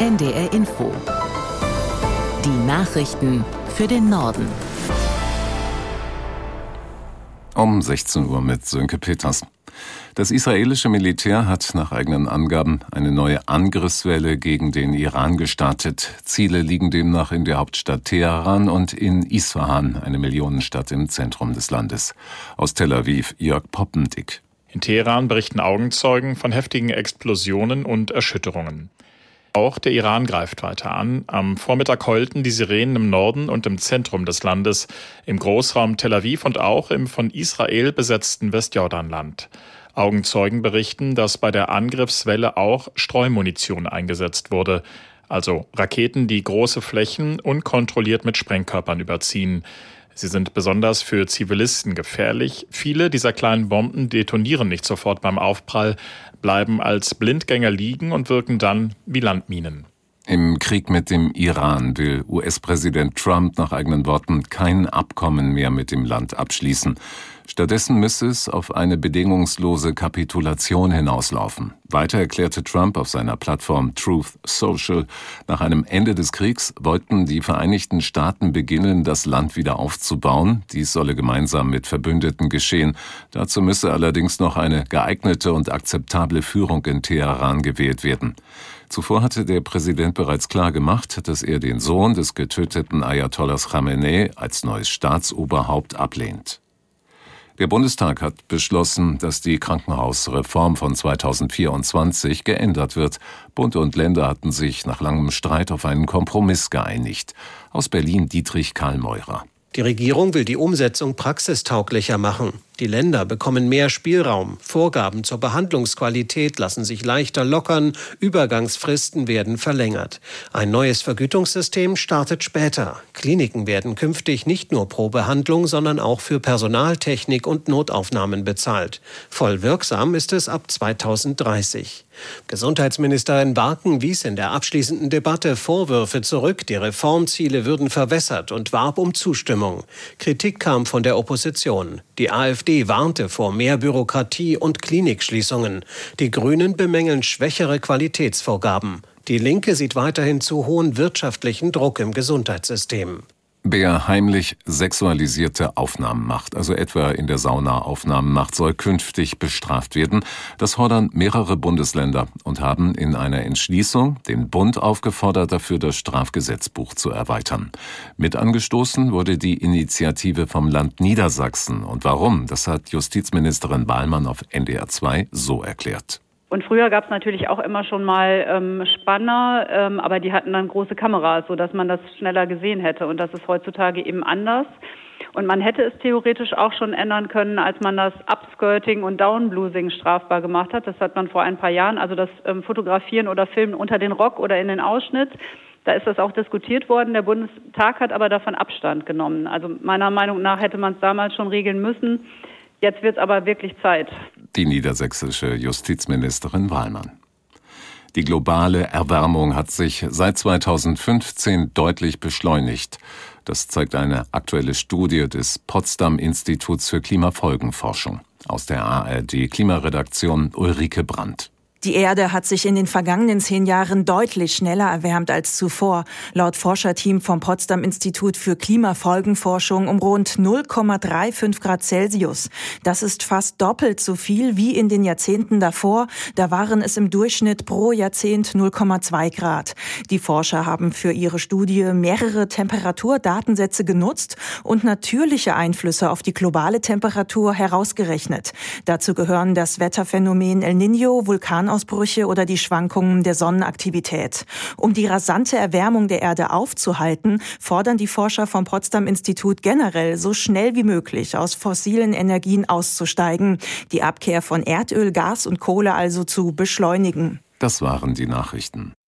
NDR Info. Die Nachrichten für den Norden. Um 16 Uhr mit Sönke Peters. Das israelische Militär hat nach eigenen Angaben eine neue Angriffswelle gegen den Iran gestartet. Ziele liegen demnach in der Hauptstadt Teheran und in Isfahan, eine Millionenstadt im Zentrum des Landes. Aus Tel Aviv, Jörg Poppendick. In Teheran berichten Augenzeugen von heftigen Explosionen und Erschütterungen. Auch der Iran greift weiter an. Am Vormittag heulten die Sirenen im Norden und im Zentrum des Landes, im Großraum Tel Aviv und auch im von Israel besetzten Westjordanland. Augenzeugen berichten, dass bei der Angriffswelle auch Streumunition eingesetzt wurde, also Raketen, die große Flächen unkontrolliert mit Sprengkörpern überziehen. Sie sind besonders für Zivilisten gefährlich. Viele dieser kleinen Bomben detonieren nicht sofort beim Aufprall, bleiben als Blindgänger liegen und wirken dann wie Landminen. Im Krieg mit dem Iran will US-Präsident Trump nach eigenen Worten kein Abkommen mehr mit dem Land abschließen. Stattdessen müsse es auf eine bedingungslose Kapitulation hinauslaufen. Weiter erklärte Trump auf seiner Plattform Truth Social, nach einem Ende des Kriegs wollten die Vereinigten Staaten beginnen, das Land wieder aufzubauen. Dies solle gemeinsam mit Verbündeten geschehen. Dazu müsse allerdings noch eine geeignete und akzeptable Führung in Teheran gewählt werden. Zuvor hatte der Präsident bereits klar gemacht, dass er den Sohn des getöteten Ayatollahs Khamenei als neues Staatsoberhaupt ablehnt. Der Bundestag hat beschlossen, dass die Krankenhausreform von 2024 geändert wird. Bund und Länder hatten sich nach langem Streit auf einen Kompromiss geeinigt. Aus Berlin Dietrich Karlmeurer. Die Regierung will die Umsetzung praxistauglicher machen. Die Länder bekommen mehr Spielraum. Vorgaben zur Behandlungsqualität lassen sich leichter lockern. Übergangsfristen werden verlängert. Ein neues Vergütungssystem startet später. Kliniken werden künftig nicht nur pro Behandlung, sondern auch für Personaltechnik und Notaufnahmen bezahlt. Voll wirksam ist es ab 2030. Gesundheitsministerin Barken wies in der abschließenden Debatte Vorwürfe zurück, die Reformziele würden verwässert und warb um Zustimmung. Kritik kam von der Opposition. Die AfD warnte vor mehr Bürokratie und Klinikschließungen. Die Grünen bemängeln schwächere Qualitätsvorgaben. Die Linke sieht weiterhin zu hohen wirtschaftlichen Druck im Gesundheitssystem. Wer heimlich sexualisierte Aufnahmen macht, also etwa in der Sauna Aufnahmen macht, soll künftig bestraft werden. Das fordern mehrere Bundesländer und haben in einer Entschließung den Bund aufgefordert, dafür das Strafgesetzbuch zu erweitern. Mit angestoßen wurde die Initiative vom Land Niedersachsen. Und warum? Das hat Justizministerin Wahlmann auf NDR 2 so erklärt. Und früher gab es natürlich auch immer schon mal Spanner, aber die hatten dann große Kameras, sodass man das schneller gesehen hätte. Und das ist heutzutage eben anders. Und man hätte es theoretisch auch schon ändern können, als man das Upskirting und Downblousing strafbar gemacht hat. Das hat man vor ein paar Jahren, also das Fotografieren oder Filmen unter den Rock oder in den Ausschnitt. Da ist das auch diskutiert worden. Der Bundestag hat aber davon Abstand genommen. Also meiner Meinung nach hätte man es damals schon regeln müssen. Jetzt wird es aber wirklich Zeit. Die niedersächsische Justizministerin Wahlmann. Die globale Erwärmung hat sich seit 2015 deutlich beschleunigt. Das zeigt eine aktuelle Studie des Potsdam-Instituts für Klimafolgenforschung. Aus der ARD-Klimaredaktion Ulrike Brandt. Die Erde hat sich in den vergangenen 10 Jahren deutlich schneller erwärmt als zuvor. Laut Forscherteam vom Potsdam-Institut für Klimafolgenforschung um rund 0,35 Grad Celsius. Das ist fast doppelt so viel wie in den Jahrzehnten davor. Da waren es im Durchschnitt pro Jahrzehnt 0,2 Grad. Die Forscher haben für ihre Studie mehrere Temperaturdatensätze genutzt und natürliche Einflüsse auf die globale Temperatur herausgerechnet. Dazu gehören das Wetterphänomen El Niño, Vulkanausbrüche oder die Schwankungen der Sonnenaktivität. Um die rasante Erwärmung der Erde aufzuhalten, fordern die Forscher vom Potsdam-Institut generell so schnell wie möglich aus fossilen Energien auszusteigen, die Abkehr von Erdöl, Gas und Kohle also zu beschleunigen. Das waren die Nachrichten.